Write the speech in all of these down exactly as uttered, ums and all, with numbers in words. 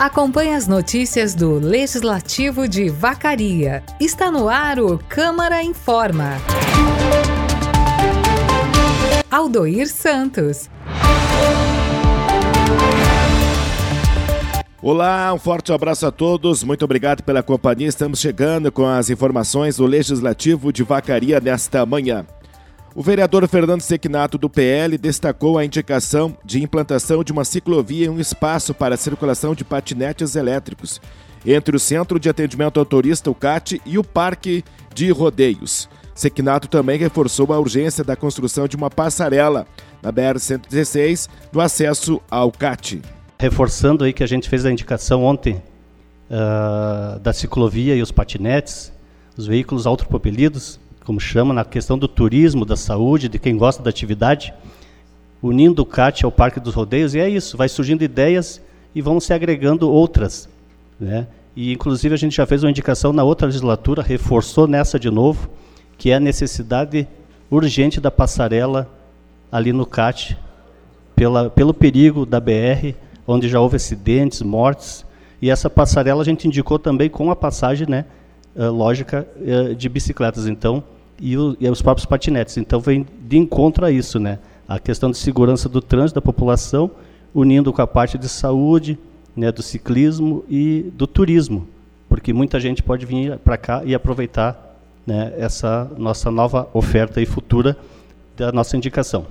Acompanhe as notícias do Legislativo de Vacaria. Está no ar o Câmara Informa. Aldoir Santos. Olá, um forte abraço a todos, muito obrigado pela companhia. Estamos chegando com as informações do Legislativo de Vacaria nesta manhã. O vereador Fernando Sequinato, do P L, destacou a indicação de implantação de uma ciclovia e um espaço para a circulação de patinetes elétricos entre o Centro de Atendimento ao Turista, o C A T, e o Parque de Rodeios. Sequinato também reforçou a urgência da construção de uma passarela na B R cento e dezesseis no acesso ao C A T. Reforçando aí que a gente fez a indicação ontem uh, da ciclovia e os patinetes, os veículos autopropelidos, como chama, na questão do turismo, da saúde, de quem gosta da atividade, unindo o C A T ao Parque dos Rodeios, e é isso, vai surgindo ideias e vão se agregando outras, né? E inclusive a gente já fez uma indicação na outra legislatura, reforçou nessa de novo, que é a necessidade urgente da passarela ali no C A T, pela, pelo perigo da B R, onde já houve acidentes, mortes, e essa passarela a gente indicou também com a passagem, né, uh, lógica uh, de bicicletas, então, e, o, e os próprios patinetes. Então vem de encontro a isso, né, a questão de segurança do trânsito da população, unindo com a parte de saúde, né, do ciclismo e do turismo, porque muita gente pode vir para cá e aproveitar, né, essa nossa nova oferta e futura da nossa indicação.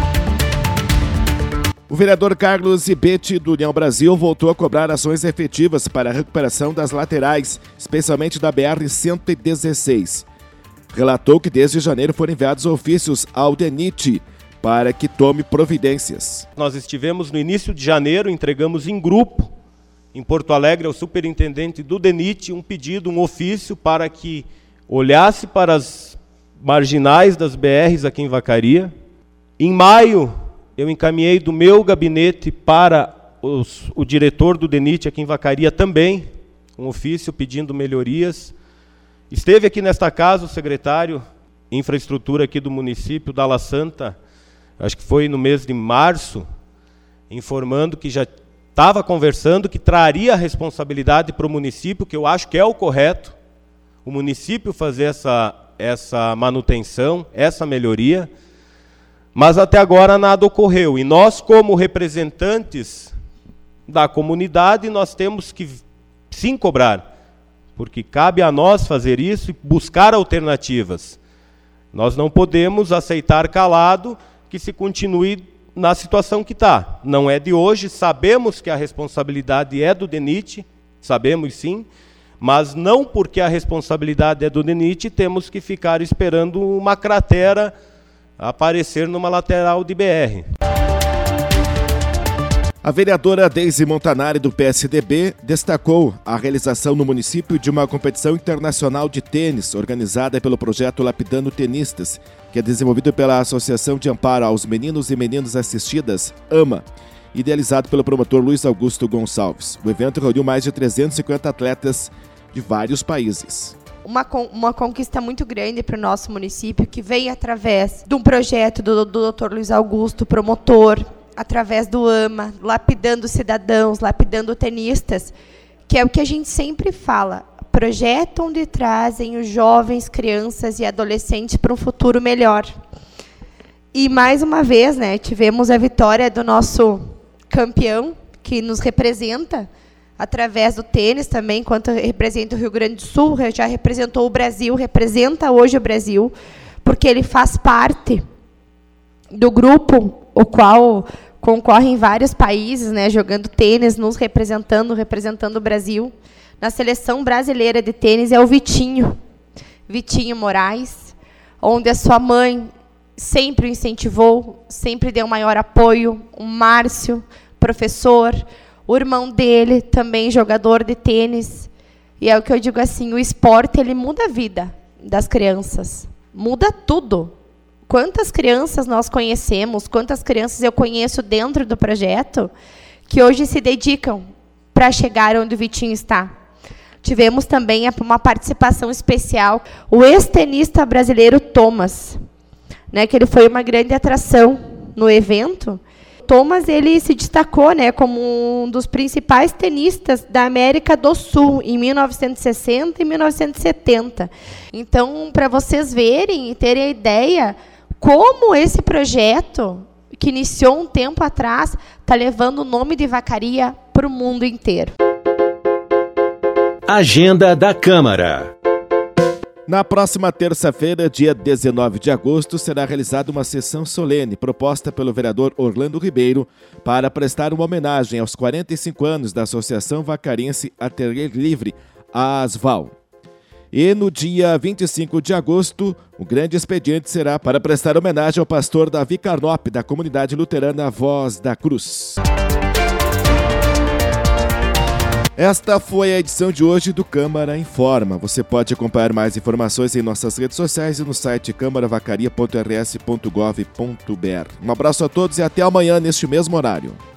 O vereador Carlos Ibete, do União Brasil, voltou a cobrar ações efetivas para a recuperação das laterais, especialmente da B R cento e dezesseis. Relatou que desde janeiro foram enviados ofícios ao DENIT para que tome providências. Nós estivemos no início de janeiro, entregamos em grupo, em Porto Alegre, ao superintendente do DENIT, um pedido, um ofício para que olhasse para as marginais das B Rs aqui em Vacaria. Em maio, eu encaminhei do meu gabinete para os, o diretor do DENIT aqui em Vacaria também, um ofício pedindo melhorias. Esteve aqui nesta casa o secretário de infraestrutura aqui do município, Dalla Santa, acho que foi no mês de março, informando que já estava conversando, que traria a responsabilidade para o município, que eu acho que é o correto, o município fazer essa, essa manutenção, essa melhoria. Mas até agora nada ocorreu. E nós, como representantes da comunidade, nós temos que sim cobrar, porque cabe a nós fazer isso e buscar alternativas. Nós não podemos aceitar calado que se continue na situação que está. Não é de hoje, sabemos que a responsabilidade é do DENIT, sabemos sim, mas não porque a responsabilidade é do DENIT, temos que ficar esperando uma cratera aparecer numa lateral de B R. A vereadora Deise Montanari, do P S D B, destacou a realização no município de uma competição internacional de tênis, organizada pelo projeto Lapidando Tenistas, que é desenvolvido pela Associação de Amparo aos Meninos e Meninas Assistidas, AMA, idealizado pelo promotor Luiz Augusto Gonçalves. O evento reuniu mais de trezentos e cinquenta atletas de vários países. Uma, uma conquista muito grande para o nosso município, que veio através de um projeto do, do doutor Luiz Augusto, promotor, através do AMA, lapidando cidadãos, lapidando tenistas, que é o que a gente sempre fala, projeto onde trazem os jovens, crianças e adolescentes para um futuro melhor. E, mais uma vez, né, tivemos a vitória do nosso campeão, que nos representa, através do tênis também, enquanto representa o Rio Grande do Sul, já representou o Brasil, representa hoje o Brasil, porque ele faz parte do grupo, o qual concorre em vários países, né, jogando tênis, nos representando, representando o Brasil. Na seleção brasileira de tênis é o Vitinho, Vitinho Moraes, onde a sua mãe sempre o incentivou, sempre deu maior apoio, o Márcio, professor, o irmão dele, também jogador de tênis. E é o que eu digo assim, o esporte ele muda a vida das crianças. Muda tudo. Quantas crianças nós conhecemos, quantas crianças eu conheço dentro do projeto, que hoje se dedicam para chegar onde o Vitinho está. Tivemos também uma participação especial, o ex-tenista brasileiro Thomas, né, que ele foi uma grande atração no evento. Thomas, ele se destacou, né, como um dos principais tenistas da América do Sul, em mil novecentos e sessenta e mil novecentos e setenta. Então, para vocês verem e terem a ideia como esse projeto, que iniciou um tempo atrás, está levando o nome de Vacaria para o mundo inteiro. Agenda da Câmara. Na próxima terça-feira, dia dezenove de agosto, será realizada uma sessão solene proposta pelo vereador Orlando Ribeiro para prestar uma homenagem aos quarenta e cinco anos da Associação Vacarense Ateliê Livre, a ASVAL. E no dia vinte e cinco de agosto, o grande expediente será para prestar homenagem ao pastor Davi Carnop, da comunidade luterana Voz da Cruz. Esta foi a edição de hoje do Câmara Informa. Você pode acompanhar mais informações em nossas redes sociais e no site câmara vacaria ponto r s ponto gov ponto b r. Um abraço a todos e até amanhã neste mesmo horário.